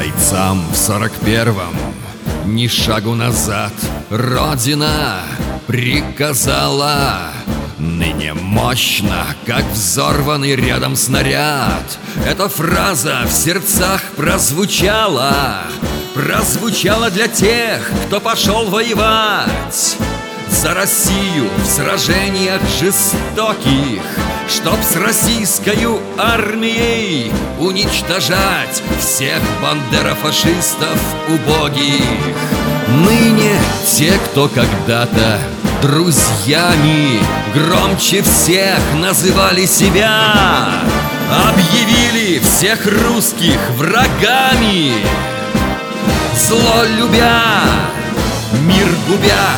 Бойцам в 41-м ни шагу назад Родина приказала. Ныне мощно, как взорванный рядом снаряд, эта фраза в сердцах прозвучала. Прозвучала для тех, кто пошел воевать за Россию в сражениях жестоких, чтоб с российскою армией уничтожать всех бандерофашистов убогих. Ныне те, кто когда-то друзьями громче всех называли себя, объявили всех русских врагами, зло любя, мир губя.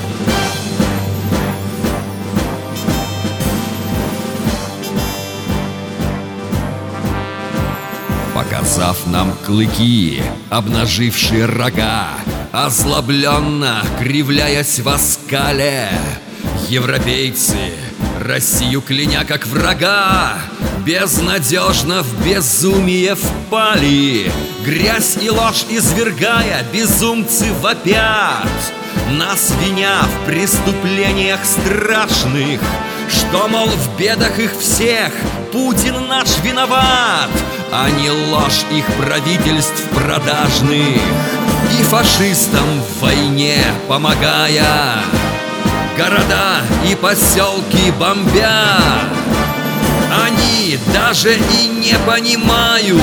Показав нам клыки, обнажившие рога, озлобленно кривляясь в оскале, европейцы, Россию кляня как врага, безнадежно в безумие впали. Грязь и ложь извергая, безумцы вопят, нас виня в преступлениях страшных, что, мол, в бедах их всех Путин наш виноват, а не ложь их правительств продажных. И фашистам в войне помогая, города и поселки бомбя, они даже и не понимают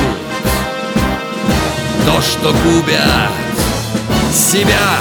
то, что губят себя.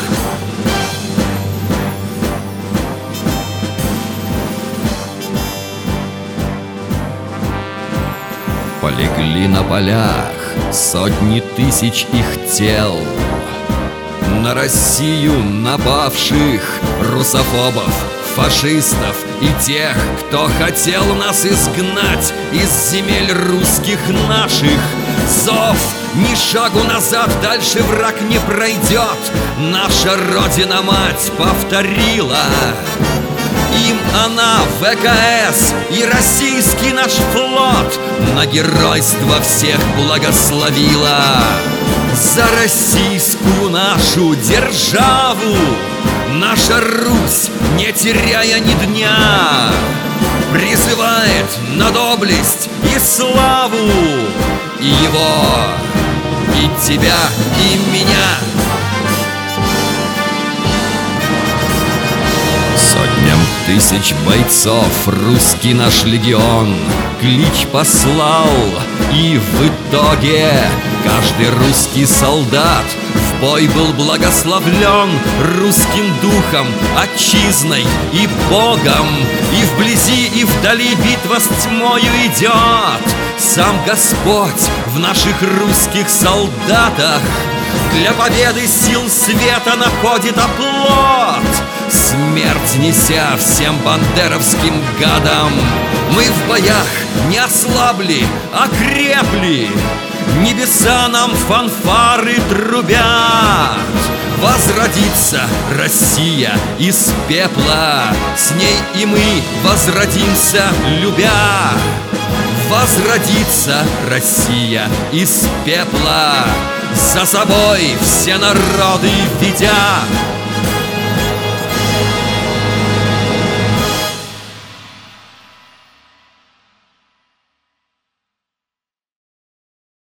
Полегли на полях сотни тысяч их тел, на Россию напавших русофобов, фашистов и тех, кто хотел нас изгнать из земель русских наших. Зов ни шагу назад, дальше враг не пройдет, наша Родина-мать повторила. Им она, ВКС и российский наш флот на геройство всех благословила. За российскую нашу державу наша Русь, не теряя ни дня, призывает на доблесть и славу и его, и тебя, и меня. Сотням тысяч бойцов русский наш легион клич послал, и в итоге каждый русский солдат в бой был благословлен русским духом, отчизной и Богом. И вблизи, и вдали битва с тьмою идет, сам Господь в наших русских солдатах для победы сил света находит оплот, смерть неся всем бандеровским гадам. Мы в боях не ослабли, а крепли, небеса нам фанфары трубят. Возродится Россия из пепла, с ней и мы возродимся, любя. Возродится Россия из пепла, за собой все народы ведя.